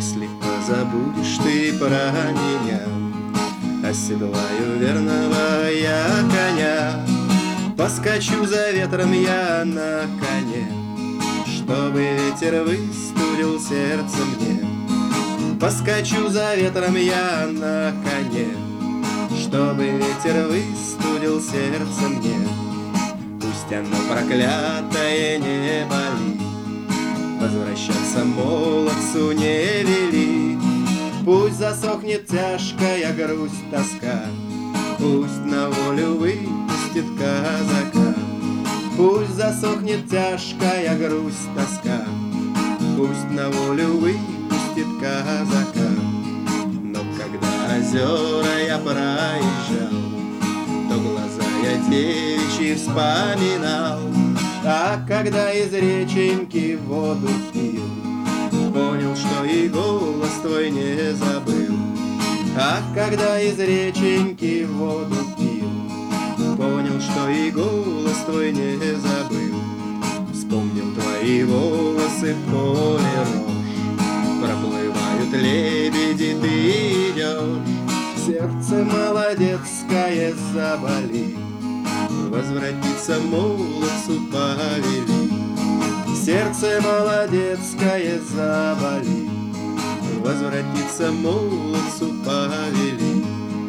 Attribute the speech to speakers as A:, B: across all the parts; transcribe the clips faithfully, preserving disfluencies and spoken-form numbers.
A: Если позабудешь ты про меня, оседлаю верного я коня, поскочу за ветром я на коне, чтобы ветер выстудил сердце мне. Поскочу за ветром я на коне, чтобы ветер выстудил сердце мне. Пусть оно проклятое не болит, возвращаться молодцу не вели. Пусть засохнет тяжкая грусть, тоска, пусть на волю выпустит казака. Пусть засохнет тяжкая грусть, тоска, пусть на волю выпустит казака. Но когда озера я проезжал, то глаза я девичьи вспоминал. А когда из реченьки воду пил, понял, что и голос твой не забыл. А когда из реченьки воду пил, понял, что и голос твой не забыл. Вспомнил твои волосы в поле рожь, проплывают лебеди, ты идешь. Сердце молодецкое заболит, возвратиться молодцу повели. Сердце молодецкое заболит, возвратиться молодцу повели.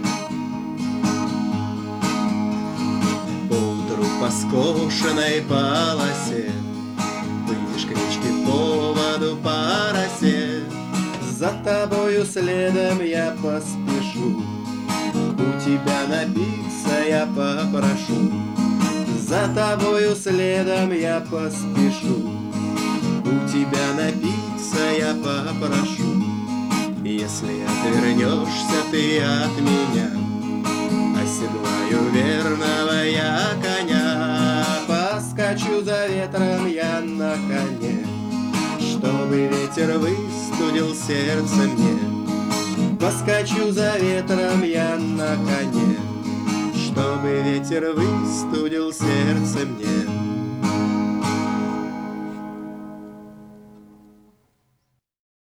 A: Поутру по скошенной полосе выйдешь к речке по воду по росе. За тобою следом я поспешу, у тебя напиться я попрошу. За тобою следом я поспешу, у тебя напиться я попрошу. Если отвернешься ты от меня, оседлаю верного я коня, поскочу за ветром я на коне, чтобы ветер выстудил сердце мне. Поскочу за ветром я на коне, чтобы ветер выстудил сердце мне.